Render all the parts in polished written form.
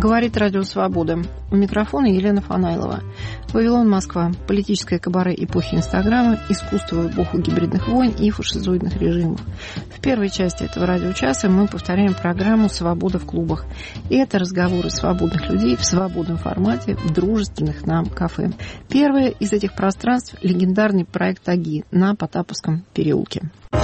Говорит Радио Свобода. У микрофона Елена Фанайлова. Вавилон, Москва. Политическое кабаре эпохи Инстаграма, искусство в эпоху гибридных войн и фашизоидных режимов. В первой части этого радиочаса мы повторяем программу «Свобода в клубах». И это разговоры свободных людей в свободном формате в дружественных нам кафе. Первое из этих пространств – легендарный проект «Аги» на Потаповском переулке.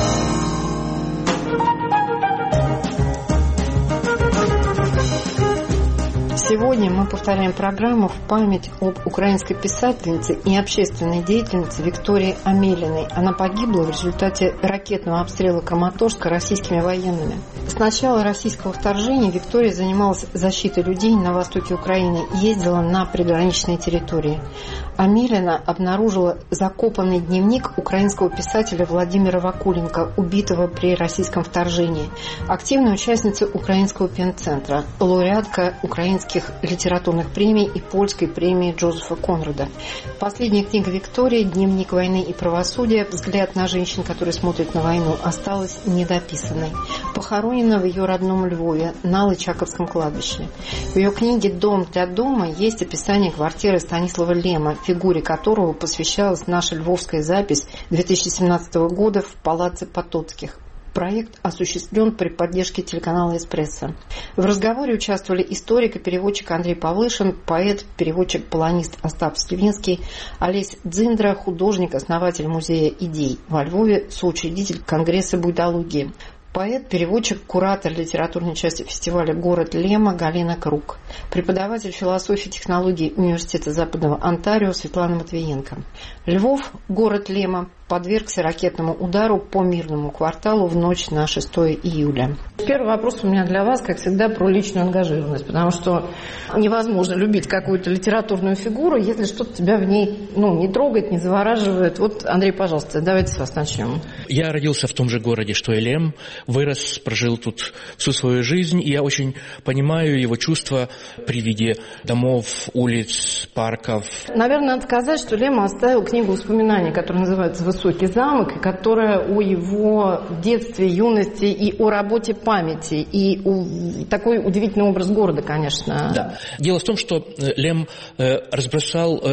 Сегодня мы повторяем программу в память об украинской писательнице и общественной деятельнице Виктории Амелиной. Она погибла в результате ракетного обстрела Краматорска российскими военными. С начала российского вторжения Виктория занималась защитой людей на востоке Украины и ездила на приграничные территории. Амелина обнаружила закопанный дневник украинского писателя Владимира Вакуленко, убитого при российском вторжении. Активная участница Украинского пен-центра, лауреатка украинских литературных премий и польской премии Джозефа Конрада. Последняя книга Виктории «Дневник войны и правосудия. Взгляд на женщин, которые смотрят на войну» осталась недописанной. Похоронена в ее родном Львове на Лычаковском кладбище. В ее книге «Дом для дома» есть описание квартиры Станислава Лема, фигуре которого посвящалась наша львовская запись 2017 года в Палаце Потоцких. Проект осуществлен при поддержке телеканала «Эспрессо». В разговоре участвовали историк и переводчик Андрей Павлышин, поэт, переводчик, полонист Остап Сливинский, Олесь Дзиндра, художник, основатель музея идей во Львове, соучредитель Конгресса буйдологии. Поэт, переводчик, куратор литературной части фестиваля «Город Лема» Галина Круг. Преподаватель философии и технологий Университета Западного Онтарио Светлана Матвиенко. Львов, город Лема, подвергся ракетному удару по мирному кварталу в ночь на 6 июля. Первый вопрос у меня для вас, как всегда, про личную ангажированность, потому что невозможно любить какую-то литературную фигуру, если что-то тебя в ней не трогает, не завораживает. Вот, Андрей, пожалуйста, давайте с вас начнем. Я родился в том же городе, что и Лем, вырос, прожил тут всю свою жизнь, и я очень понимаю его чувства при виде домов, улиц, парков. Наверное, надо сказать, что Лем оставил книгу воспоминаний, которая называется «Высокий замок», и которая о его детстве, юности и о работе памяти, и такой удивительный образ города, конечно. Да. Дело в том, что Лем разбросал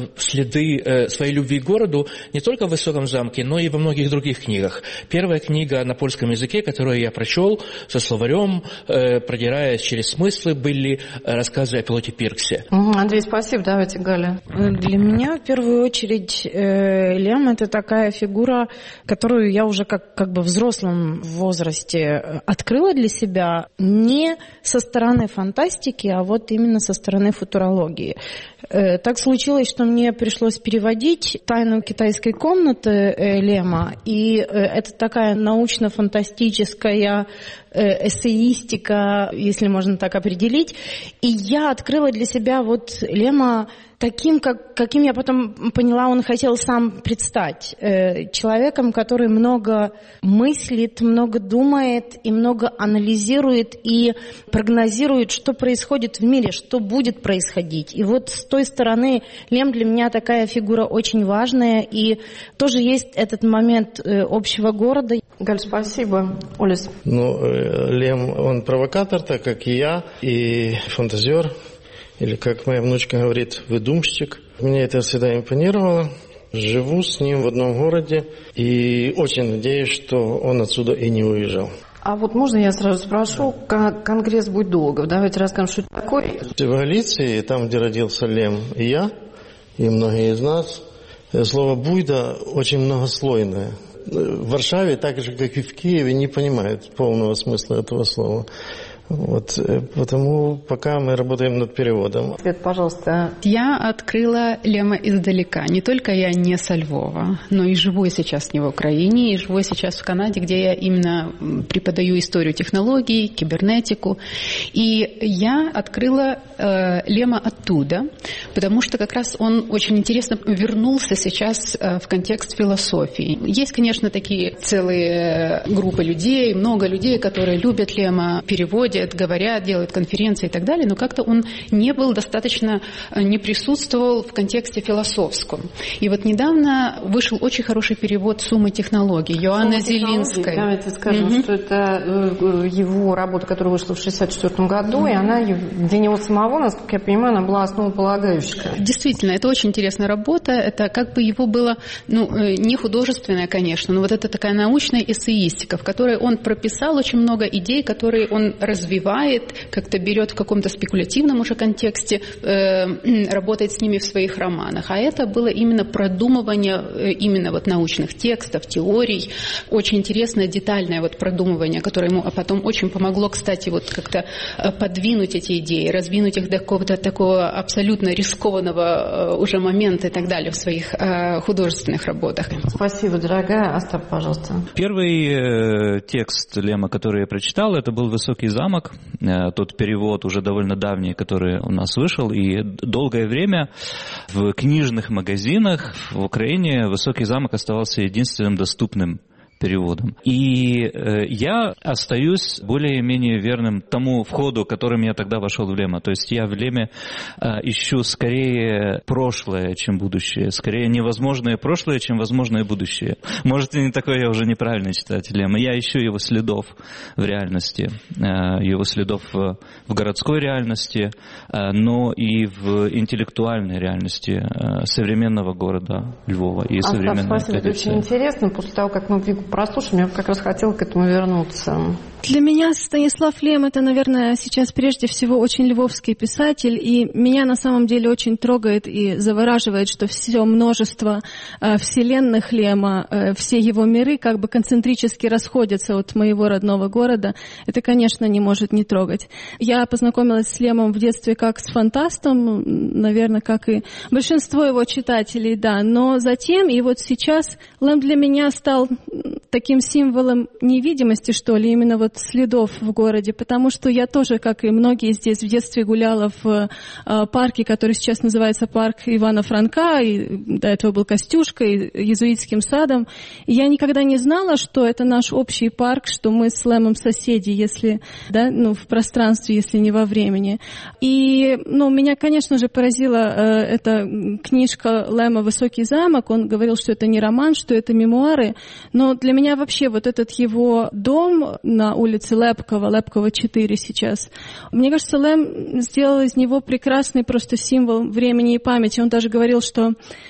следы своей любви к городу не только в «Высоком замке», но и во многих других книгах. Первая книга на польском языке, которую я прочел со словарем, продираясь через смыслы, были рассказы о пилоте Пирксе. Андрей, спасибо. Давайте, Галя. Для меня, в первую очередь, Лем – это такая фигура, которую я уже как бы в взрослом возрасте открыла для себя не со стороны фантастики, а вот именно со стороны футурологии. Так случилось, что мне пришлось переводить «Тайну китайской комнаты» Лема, и это такая научно-фантастическая эссеистика, если можно так определить, и я открыла для себя вот Лема таким, каким я потом поняла, он хотел сам предстать. Человеком, который много мыслит, много думает и много анализирует и прогнозирует, что происходит в мире, что будет происходить. И вот с той стороны Лем для меня такая фигура очень важная, и тоже есть этот момент общего города. Галь, спасибо. Олес. Лем, он провокатор, так как и я, и фантазер. Или, как моя внучка говорит, выдумщик. Мне это всегда импонировало. Живу с ним в одном городе и очень надеюсь, что он отсюда и не уезжал. А вот можно я сразу спрошу, Конгресс буйдологов? Давайте расскажем, что это такое. В Галиции, там, где родился Лем, и я, и многие из нас, слово «буйда» очень многослойное. В Варшаве, так же, как и в Киеве, не понимают полного смысла этого слова. Вот, потому пока мы работаем над переводом. Свет, пожалуйста. Я открыла Лема издалека. Не только я не со Львова, но и живу сейчас не в Украине, и живу сейчас в Канаде, где я именно преподаю историю технологий, кибернетику. И я открыла Лема оттуда, потому что как раз он очень интересно вернулся сейчас в контекст философии. Есть, конечно, такие целые группы людей, много людей, которые любят Лема, переводят, ходят, говорят, делают конференции и так далее, но как-то он не присутствовал в контексте философском. И вот недавно вышел очень хороший перевод «Суммы технологий» Иоанны Зелинской. Давайте скажем, что это его работа, которая вышла в 1964 году, и она для него самого, насколько я понимаю, она была основополагающая. Действительно, это очень интересная работа. Это как бы его было, не художественная, конечно, но вот это такая научная эссеистика, в которой он прописал очень много идей, которые он развивает, как-то берет в каком-то спекулятивном уже контексте, работает с ними в своих романах. А это было именно продумывание именно вот научных текстов, теорий, очень интересное детальное вот продумывание, которое ему потом очень помогло, кстати, вот как-то подвинуть эти идеи, раздвинуть их до какого-то такого абсолютно рискованного уже момента и так далее в своих художественных работах. Спасибо, дорогая. Остап, пожалуйста. Первый текст Лема, который я прочитал, это был «Высокий замок», тот перевод уже довольно давний, который у нас вышел, и долгое время в книжных магазинах в Украине «Высокий замок» оставался единственным доступным переводом. И я остаюсь более-менее верным тому входу, которым я тогда вошел в Лема. То есть я в Леме ищу скорее прошлое, чем будущее. Скорее невозможное прошлое, чем возможное будущее. Может, и не такой я уже неправильный читатель Лема. Я ищу его следов в реальности, его следов в городской реальности, но и в интеллектуальной реальности современного города Львова и современной спасибо, это очень интересно. После того, как мы прослушали, я как раз хотела к этому вернуться. Для меня Станислав Лем — это, наверное, сейчас прежде всего очень львовский писатель, и меня на самом деле очень трогает и завораживает, что все множество вселенных Лема, все его миры как бы концентрически расходятся от моего родного города. Это, конечно, не может не трогать. Я познакомилась с Лемом в детстве как с фантастом, наверное, как и большинство его читателей, да, но затем и вот сейчас Лем для меня стал таким символом невидимости, что ли, именно вот следов в городе, потому что я тоже, как и многие здесь, в детстве гуляла в парке, который сейчас называется парк Ивана Франка, и до этого был Костюшкой, иезуитским садом. И я никогда не знала, что это наш общий парк, что мы с Лемом соседи, если, да, в пространстве, если не во времени. И, меня, конечно же, поразила эта книжка Лема «Высокий замок». Он говорил, что это не роман, что это мемуары, но для меня вообще вот этот его дом на улице Лепкова 4 сейчас, мне кажется, Лем сделал из него прекрасный просто символ времени и памяти. Он даже говорил, что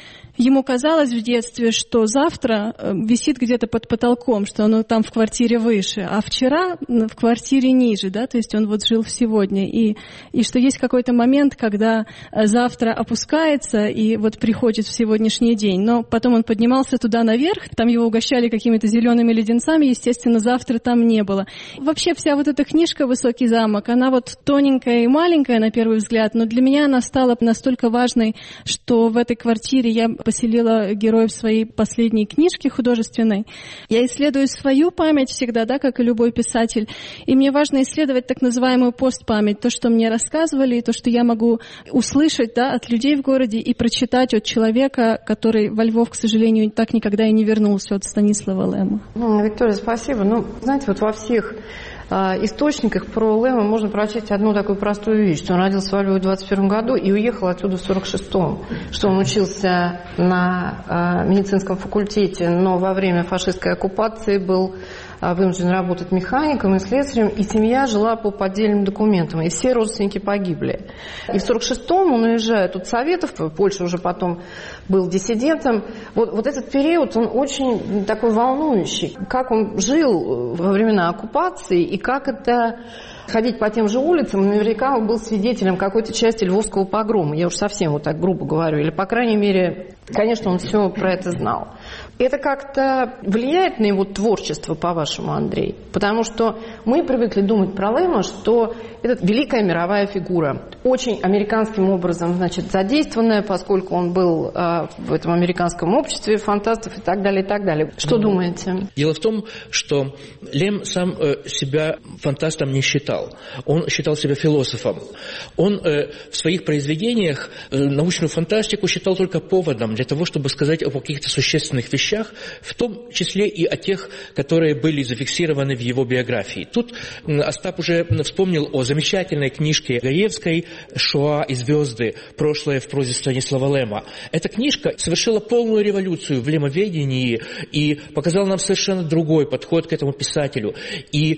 ему казалось в детстве, что завтра висит где-то под потолком, что оно там в квартире выше, а вчера в квартире ниже, да, то есть он вот жил в сегодня, и что есть какой-то момент, когда завтра опускается и вот приходит в сегодняшний день, но потом он поднимался туда наверх, там его угощали какими-то зелеными леденцами, естественно, завтра там не было. Вообще вся вот эта книжка «Высокий замок», она вот тоненькая и маленькая на первый взгляд, но для меня она стала настолько важной, что в этой квартире я поселила героев своей последней книжки художественной. Я исследую свою память всегда, да, как и любой писатель. И мне важно исследовать так называемую постпамять, то, что мне рассказывали, и то, что я могу услышать, да, от людей в городе и прочитать от человека, который во Львов, к сожалению, так никогда и не вернулся, от Станислава Лема. Виктория, спасибо. Знаете, вот во всех источниках про Лема можно прочесть одну такую простую вещь, что он родился во Львове в 21 году и уехал оттуда в 46-м, что он учился на медицинском факультете, но во время фашистской оккупации был вынужден работать механиком и слесарем, и семья жила по поддельным документам, и все родственники погибли. И в 46-м он уезжает от Советов, в Польше уже потом был диссидентом. Вот этот период, он очень такой волнующий. Как он жил во времена оккупации, и как это ходить по тем же улицам, наверняка он был свидетелем какой-то части львовского погрома. Я уж совсем вот так грубо говорю. Или, по крайней мере, конечно, он все про это знал. Это как-то влияет на его творчество, по-вашему, Андрей? Потому что мы привыкли думать про Лема, что это великая мировая фигура, очень американским образом, значит, задействованная, поскольку он был в этом американском обществе фантастов и так далее, и так далее. Что думаете? Дело в том, что Лем сам себя фантастом не считал. Он считал себя философом. Он в своих произведениях научную фантастику считал только поводом для того, чтобы сказать о каких-то существенных разных вещах, в том числе и о тех, которые были зафиксированы в его биографии. Тут Остап уже вспомнил о замечательной книжке Гаевской «Шоа и звезды. Прошлое в прозе Станислава Лема». Эта книжка совершила полную революцию в лемоведении и показала нам совершенно другой подход к этому писателю. И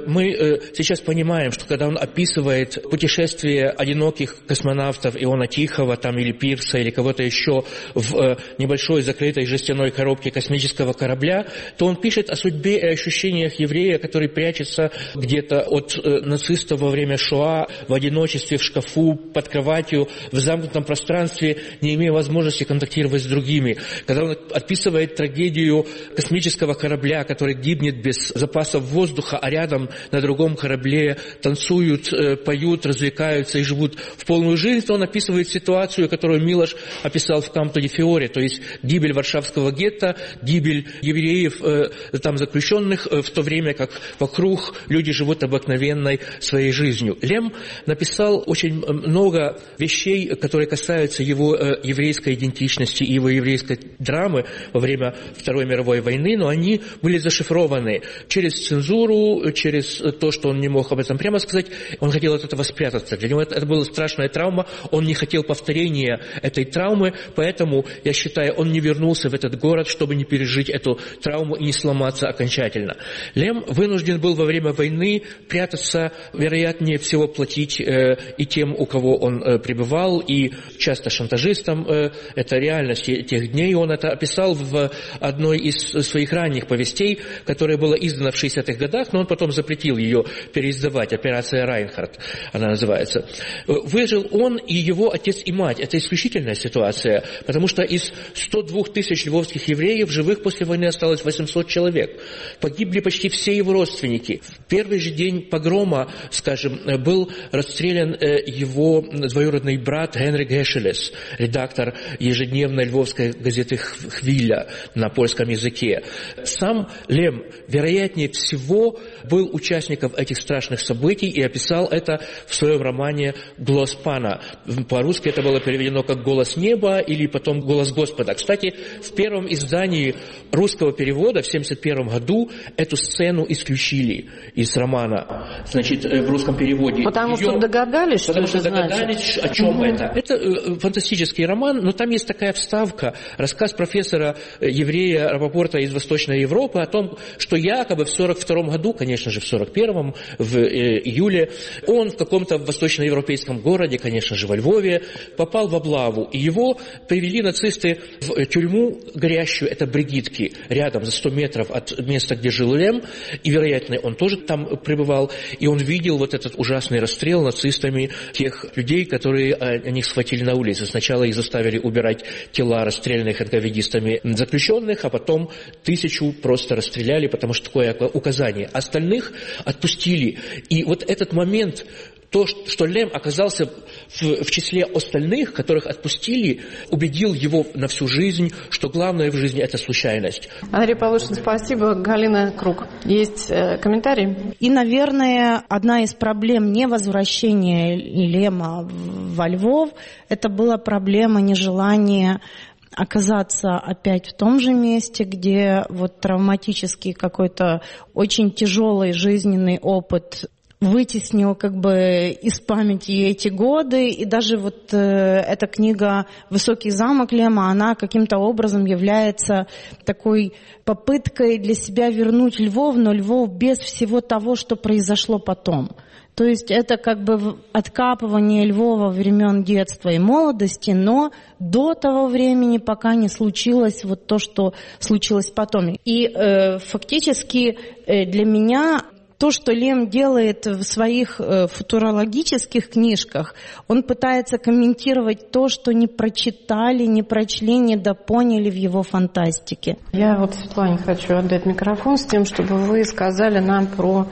мы сейчас понимаем, что когда он описывает путешествие одиноких космонавтов Иона Тихого там, или Пирса, или кого-то еще в небольшой закрытой жестяной коробке космического корабля, то он пишет о судьбе и ощущениях еврея, который прячется где-то от нацистов во время Шоа в одиночестве, в шкафу, под кроватью, в замкнутом пространстве, не имея возможности контактировать с другими. Когда он описывает трагедию космического корабля, который гибнет без запасов воздуха, а рядом на другом корабле танцуют, поют, развлекаются и живут в полную жизнь, то он описывает ситуацию, которую Милош описал в Камто-де-Фиоре, то есть гибель Варшавского гетто, гибель евреев, там заключенных, в то время как вокруг люди живут обыкновенной своей жизнью. Лем написал очень много вещей, которые касаются его еврейской идентичности и его еврейской драмы во время Второй мировой войны, но они были зашифрованы через цензуру, через то, что он не мог об этом прямо сказать. Он хотел от этого спрятаться. Для него это была страшная травма, он не хотел повторения этой травмы, поэтому, я считаю, он не вернулся в этот город, чтобы не пережить эту травму и не сломаться окончательно. Лем вынужден был во время войны прятаться, вероятнее всего платить и тем, у кого он пребывал, и часто шантажистам. Это реальность тех дней. Он это описал в одной из своих ранних повестей, которая была издана в 60-х годах, но он потом запретил ее переиздавать. «Операция Райнхард» она называется. Выжил он и его отец и мать. Это исключительная ситуация, потому что из 102 тысяч львовских евреев живых после войны осталось 800 человек. Погибли почти все его родственники. В первый же день погрома, скажем, был расстрелян его двоюродный брат Генрик Гешелес, редактор ежедневной львовской газеты «Хвиля» на польском языке. Сам Лем, вероятнее всего, был участником этих страшных событий и описал это в своем романе «Глос Пана». По-русски это было переведено как «Голос неба» или потом «Голос Господа». Кстати, в первом издании русского перевода в 1971 году эту сцену исключили из романа, значит, в русском переводе. Потому что догадались, что потому это что догадались, значит. о чем это. Это фантастический роман, но там есть такая вставка, рассказ профессора еврея Рапопорта из Восточной Европы о том, что якобы в 1942 году, конечно же, в 1941, в июле, он в каком-то восточноевропейском городе, конечно же, во Львове, попал в облаву, и его привели нацисты в тюрьму горящую, это Бригитки, рядом, за 100 метров от места, где жил Лем, и, вероятно, он тоже там пребывал, и он видел вот этот ужасный расстрел нацистами тех людей, которые они схватили на улице. Сначала их заставили убирать тела расстрелянных энковидистами заключенных, а потом 1000 просто расстреляли, потому что такое указание. Остальных отпустили. И вот этот момент, то, что Лем оказался в числе остальных, которых отпустили, убедил его на всю жизнь, что главное в жизни – это случайность. Андрей Полушин, спасибо. Галина Круг. Есть комментарий? И, наверное, одна из проблем невозвращения Лема во Львов – это была проблема нежелания оказаться опять в том же месте, где вот травматический какой-то очень тяжелый жизненный опыт вытеснил как бы из памяти эти годы, и даже вот эта книга «Высокий замок» Лема, она каким-то образом является такой попыткой для себя вернуть Львов, но Львов без всего того, что произошло потом. То есть это как бы откапывание Львова времен детства и молодости, но до того времени, пока не случилось вот то, что случилось потом. И фактически для меня то, что Лем делает в своих футурологических книжках, он пытается комментировать то, что не прочитали, не прочли, не допоняли в его фантастике. Я вот Светлане хочу отдать микрофон с тем, чтобы вы сказали нам про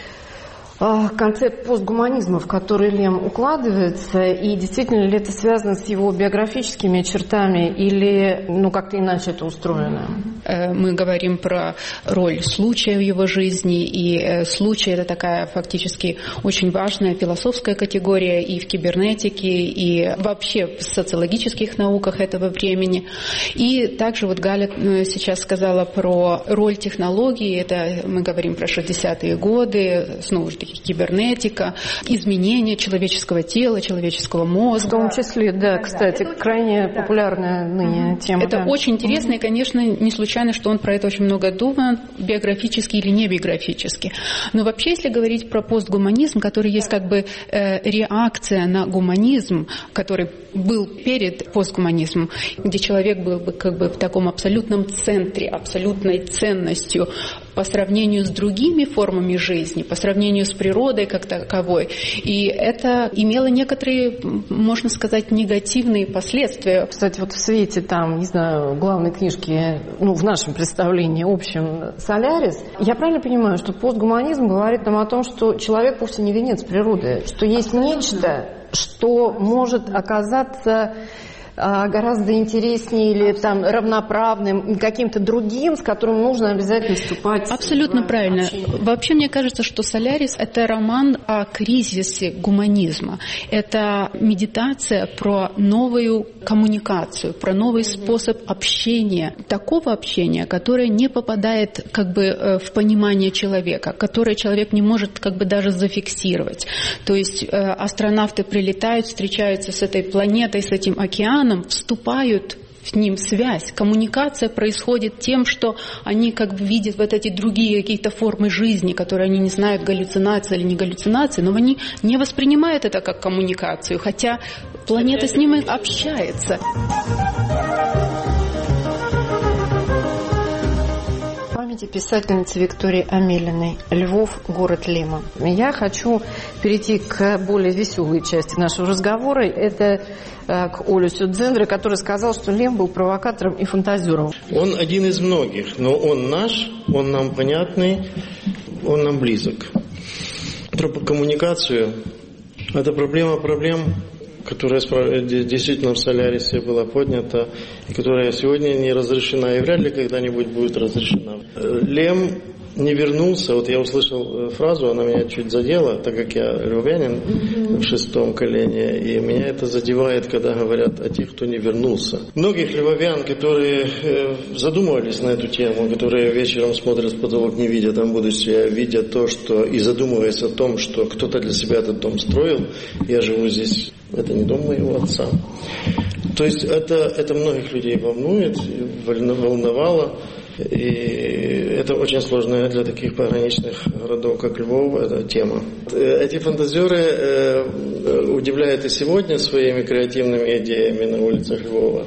концепт постгуманизма, в который Лем укладывается, и действительно ли это связано с его биографическими чертами или как-то иначе это устроено? Мы говорим про роль случая в его жизни, и случай — это такая фактически очень важная философская категория и в кибернетике, и вообще в социологических науках этого времени. И также вот Галя сейчас сказала про роль технологий, это мы говорим про 60-е годы, снова же таки кибернетика, изменение человеческого тела, человеческого мозга. В том числе, да, кстати, крайне популярная ныне тема. Это очень интересно, и, конечно, не случайно, что он про это очень много думает, биографически или не биографически. Но вообще, если говорить про постгуманизм, который есть как бы реакция на гуманизм, который был перед постгуманизмом, где человек был бы как бы в таком абсолютном центре, абсолютной ценностью по сравнению с другими формами жизни, по сравнению с природой как таковой. И это имело некоторые, можно сказать, негативные последствия. Кстати, вот в свете там, не знаю, главной книжки, ну, в нашем представлении общем «Солярис», я правильно понимаю, что постгуманизм говорит нам о том, что человек вовсе не венец природы, что есть нечто, что может оказаться гораздо интереснее или там равноправным, каким-то другим, с которым нужно обязательно вступать. Абсолютно правильно. Вообще, мне кажется, что «Солярис» — это роман о кризисе гуманизма. Это медитация про новую коммуникацию, про новый способ общения. Такого общения, которое не попадает как бы в понимание человека, которое человек не может как бы даже зафиксировать. То есть астронавты прилетают, встречаются с этой планетой, с этим океаном, вступают с ним в связь. Коммуникация происходит тем, что они как бы видят вот эти другие какие-то формы жизни, которые они не знают, галлюцинации или не галлюцинации, но они не воспринимают это как коммуникацию, хотя планета с ними общается. Писательницы Виктории Амелиной «Львов. Город Лема». Я хочу перейти к более веселой части нашего разговора. Это к Олесю Дзендре, который сказал, что Лем был провокатором и фантазером. Он один из многих, но он наш, он нам понятный, он нам близок. Про коммуникацию – это проблема проблем, которая действительно в «Солярисе» была поднята, и которая сегодня не разрешена, и вряд ли когда-нибудь будет разрешена. Лем не вернулся, вот я услышал фразу, она меня чуть задела, так как я львовянин в 6-м колене, и меня это задевает, когда говорят о тех, кто не вернулся. Многих львовян, которые задумывались на эту тему, которые вечером смотрят в потолок, не видя там будущее, видя то, что и задумываясь о том, что кто-то для себя этот дом строил, я живу здесь, это не дом моего отца. То есть это многих людей волнует, волновало. И это очень сложная для таких пограничных городов, как Львов, эта тема. Эти фантазеры удивляют и сегодня своими креативными идеями на улицах Львова.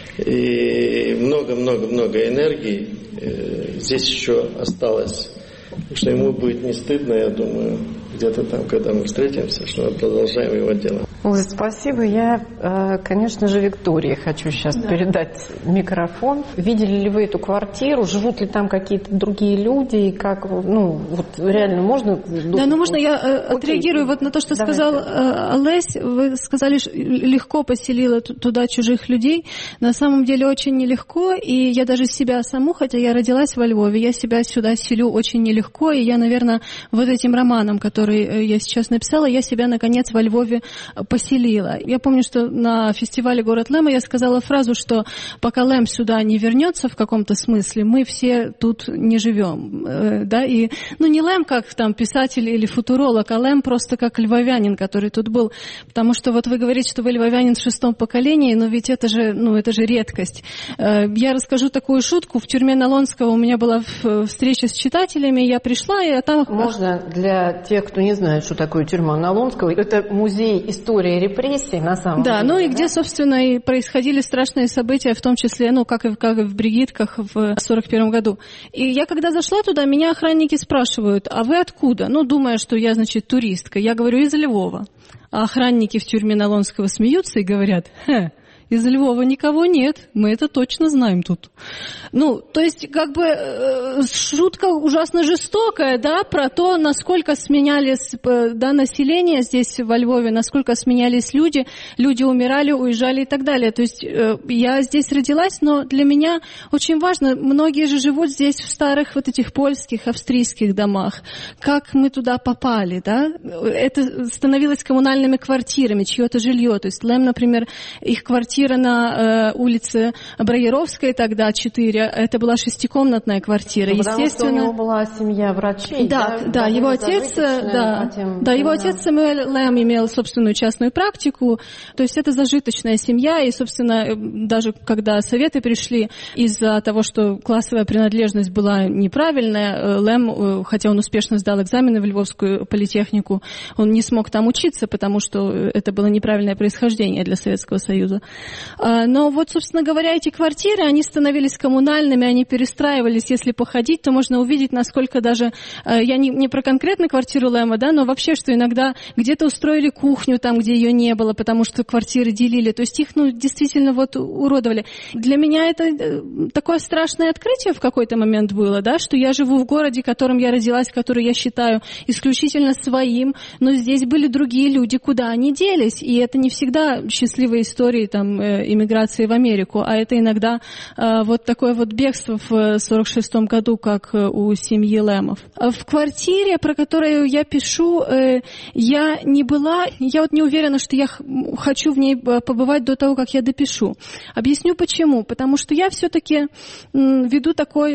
И много-много-много энергии здесь еще осталось. Так что ему будет не стыдно, я думаю, где-то там, когда мы встретимся, что мы продолжаем его дело. Ой, спасибо. Я, конечно же, Виктории хочу сейчас передать микрофон. Видели ли вы эту квартиру? Живут ли там какие-то другие люди? И как, ну, вот реально можно... Да, ну можно я отреагирую вот на то, что сказал Олесь. Вы сказали, что легко поселила туда чужих людей. На самом деле очень нелегко. И я даже себя саму, хотя я родилась во Львове, я себя сюда селю очень нелегко. И я, наверное, вот этим романом, который я сейчас написала, я себя, наконец, во Львове поселила. Я помню, что на фестивале «Город Лема» я сказала фразу, что пока Лем сюда не вернется в каком-то смысле, мы все тут не живем. Да? И, ну, не Лем как там писатель или футуролог, а Лем просто как львовянин, который тут был. Потому что вот вы говорите, что вы львовянин в 6-м поколении, но ведь это же редкость. Я расскажу такую шутку. В тюрьме Налонского у меня была встреча с читателями, я пришла, и там... Можно для тех, кто не знает, что такое тюрьма Налонского, это музей истории репрессий, на самом деле. Да, ну и где, собственно, и происходили страшные события, в том числе, ну, как и в Бригитках в 41 году. И я, когда зашла туда, меня охранники спрашивают, а вы откуда? Ну, думая, что я, значит, туристка. Я говорю, из Львова. А охранники в тюрьме Налонского смеются и говорят, Из Львова никого нет, мы это точно знаем тут. Ну, то есть, как бы, шутка ужасно жестокая, да, про то, насколько сменялись, да, население здесь, во Львове, насколько сменялись люди умирали, уезжали и так далее. То есть, я здесь родилась, но для меня очень важно, многие же живут здесь в старых вот этих польских, австрийских домах. Как мы туда попали, да? Это становилось коммунальными квартирами, чье-то жилье. То есть Лем, например, их квартира на улице Браеровской тогда 4, это была 6-комнатная квартира. Потому что у него была семья врачей. Да, его отец, его отец Самуэль Лем имел собственную частную практику. То есть это зажиточная семья, и, собственно, даже когда Советы пришли из-за того, что классовая принадлежность была неправильная, Лем, хотя он успешно сдал экзамены в Львовскую политехнику, он не смог там учиться, потому что это было неправильное происхождение для Советского Союза. Но вот, собственно говоря, эти квартиры, они становились коммунальными, они перестраивались. Если походить, то можно увидеть, насколько даже, я не про конкретно квартиру Лема, да, но вообще, что иногда где-то устроили кухню там, где ее не было, потому что квартиры делили. То есть их, действительно вот уродовали. Для меня это такое страшное открытие в какой-то момент было, да, что я живу в городе, в котором я родилась, который я считаю исключительно своим, но здесь были другие люди, куда они делись. И это не всегда счастливые истории там, иммиграции в Америку, а это иногда вот такое вот бегство в 1946 году, как у семьи Лемов. В квартире, про которую я пишу, я не была, я вот не уверена, что я хочу в ней побывать до того, как я допишу. Объясню почему. Потому что я все-таки веду такой,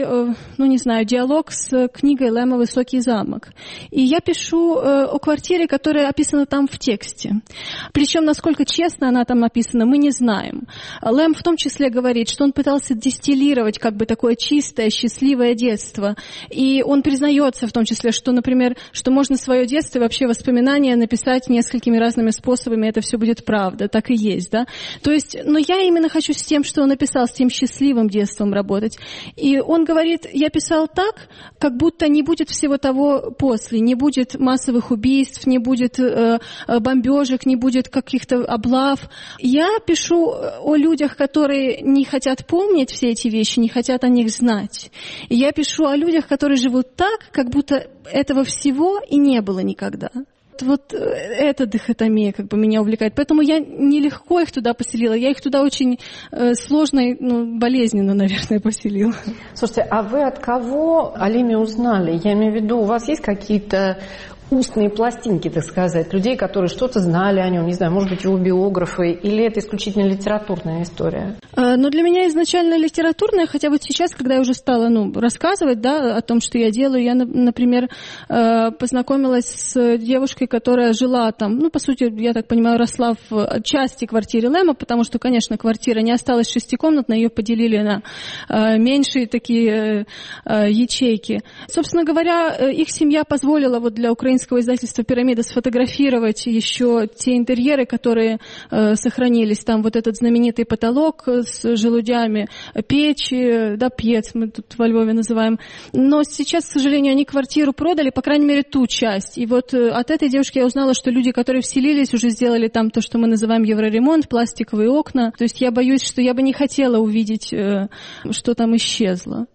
диалог с книгой Лема «Высокий замок». И я пишу о квартире, которая описана там в тексте. Причем, насколько честно она там написана, мы не знаем. Лем в том числе говорит, что он пытался дистиллировать как бы такое чистое, счастливое детство. И он признается в том числе, что, например, что можно свое детство и вообще воспоминания написать несколькими разными способами, это все будет правда, так и есть, да. То есть, но я именно хочу с тем, что он написал, с тем счастливым детством работать. И он говорит, я писал так, как будто не будет всего того после, не будет массовых убийств, не будет бомбежек, не будет каких-то облав. Я пишу о людях, которые не хотят помнить все эти вещи, не хотят о них знать. И я пишу о людях, которые живут так, как будто этого всего и не было никогда. Вот эта дихотомия как бы меня увлекает. Поэтому я нелегко их туда поселила. Я их туда очень сложно и болезненно, наверное, поселила. Слушайте, а вы от кого о Леме узнали? Я имею в виду, у вас есть какие-то устные пластинки, так сказать, людей, которые что-то знали о нем, не знаю, может быть, его биографы, или это исключительно литературная история? Но для меня изначально литературная, хотя вот сейчас, когда я уже стала рассказывать, да, о том, что я делаю, я, например, познакомилась с девушкой, которая жила там, по сути, я так понимаю, росла в части квартиры Лема, потому что, конечно, квартира не осталась 6-комнатной, ее поделили на меньшие такие ячейки. Собственно говоря, их семья позволила вот для украинского издательства «Пирамида» сфотографировать еще те интерьеры, которые сохранились. Там вот этот знаменитый потолок с желудями, печь, да, пьец мы тут во Львове называем. Но сейчас, к сожалению, они квартиру продали, по крайней мере, ту часть. И вот от этой девушки я узнала, что люди, которые вселились, уже сделали там то, что мы называем евроремонт, пластиковые окна. То есть я боюсь, что я бы не хотела увидеть, что там исчезло.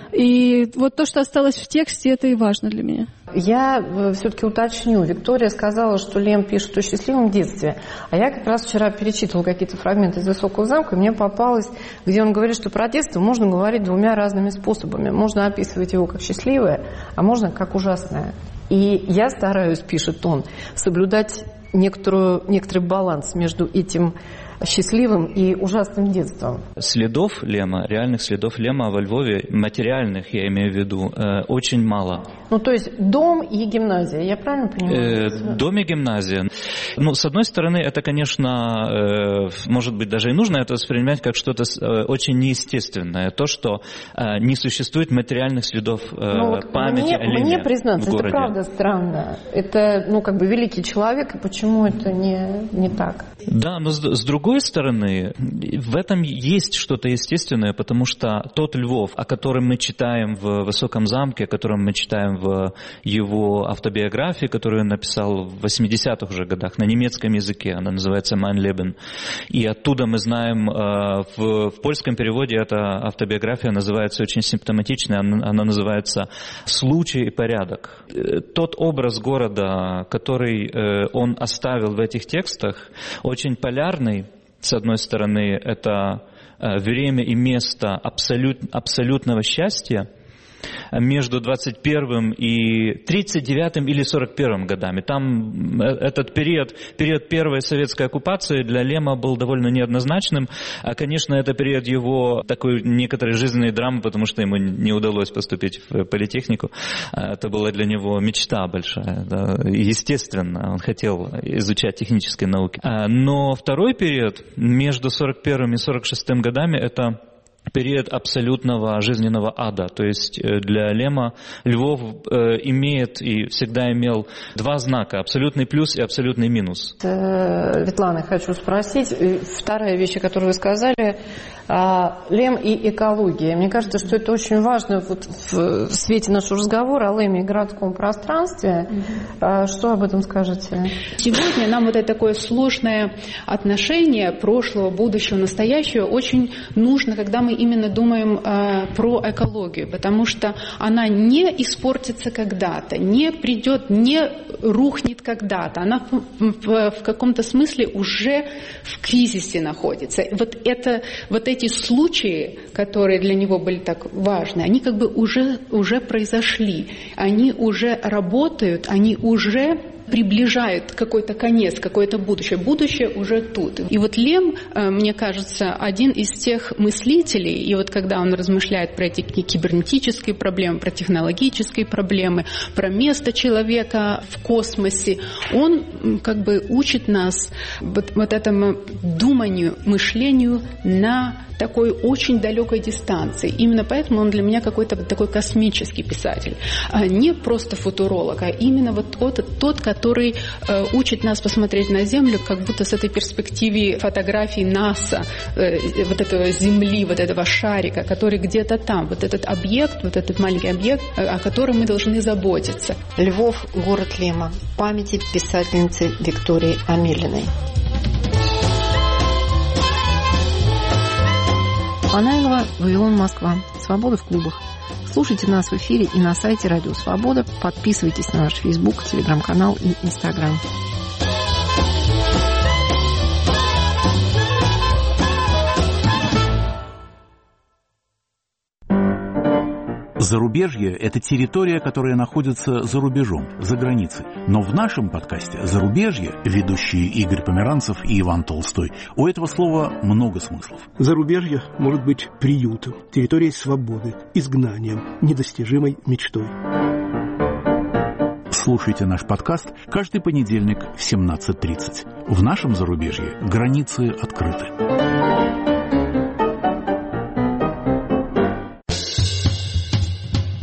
И вот то, что осталось в тексте, это и важно для меня. Я все-таки уточню. Виктория сказала, что Лем пишет о счастливом детстве. А я как раз вчера перечитывала какие-то фрагменты из «Высокого замка», и мне попалось, где он говорит, что про детство можно говорить двумя разными способами. Можно описывать его как счастливое, а можно как ужасное. И я стараюсь, пишет он, соблюдать некоторый баланс между этим счастливым и ужасным детством. Следов Лема, реальных следов Лема во Львове, материальных, я имею в виду, очень мало. То есть дом и гимназия, я правильно понимаю? Дом и гимназия. С одной стороны, это, конечно, может быть, даже и нужно это воспринимать как что-то очень неестественное. То, что не существует материальных следов памяти о Леме. Мне признаться, это правда странно. Это, великий человек, и почему это не так? Да, но с другой другой стороны, в этом есть что-то естественное, потому что тот Львов, о котором мы читаем в «Высоком замке», о котором мы читаем в его автобиографии, которую он написал в 80-х уже годах на немецком языке, она называется «Mein Leben». И оттуда мы знаем, в польском переводе эта автобиография называется очень симптоматично, она называется «Случай и порядок». Тот образ города, который он оставил в этих текстах, очень полярный. С одной стороны, это время и место абсолютного счастья между 21 и 39 или 41 годами. Там этот период первой советской оккупации для Лема был довольно неоднозначным. А, конечно, это период его такой некоторой жизненной драмы, потому что ему не удалось поступить в политехнику. Это была для него мечта большая. Да. Естественно, он хотел изучать технические науки. Но второй период между 41 и 46 годами — это период абсолютного жизненного ада. То есть для Лема Львов имеет и всегда имел два знака: абсолютный плюс и абсолютный минус. Светлана, хочу спросить. Вторая вещь, которую вы сказали, Лем и экология. Мне кажется, что это очень важно вот в свете нашего разговора о Леме и городском пространстве. Что об этом скажете? Сегодня нам вот это такое сложное отношение прошлого, будущего, настоящего очень нужно, когда мы именно думаем про экологию, потому что она не испортится когда-то, не придет, не рухнет когда-то. Она в каком-то смысле уже в кризисе находится. Вот эти случаи, которые для него были так важны, они как бы уже произошли, они уже работают, они уже приближают какой-то конец, какое-то будущее. Будущее уже тут. И вот Лем, мне кажется, один из тех мыслителей, и вот когда он размышляет про эти кибернетические проблемы, про технологические проблемы, про место человека в космосе, он как бы учит нас вот этому думанию, мышлению на такой очень далекой дистанции. Именно поэтому он для меня какой-то такой космический писатель. Не просто футуролог, а именно вот тот, который учит нас посмотреть на Землю как будто с этой перспективы фотографии НАСА, вот этого Земли, вот этого шарика, который где-то там, вот этот объект, вот этот маленький объект, о котором мы должны заботиться. Львов, город Лема. Памяти писательницы Виктории Амелиной. Панаилова, Вавилон, Москва. Свобода в клубах. Слушайте нас в эфире и на сайте Радио Свобода. Подписывайтесь на наш Facebook, Телеграм-канал и Инстаграм. Зарубежье – это территория, которая находится за рубежом, за границей. Но в нашем подкасте «Зарубежье», ведущие Игорь Померанцев и Иван Толстой, у этого слова много смыслов. Зарубежье может быть приютом, территорией свободы, изгнанием, недостижимой мечтой. Слушайте наш подкаст каждый понедельник в 17:30. В нашем зарубежье границы открыты.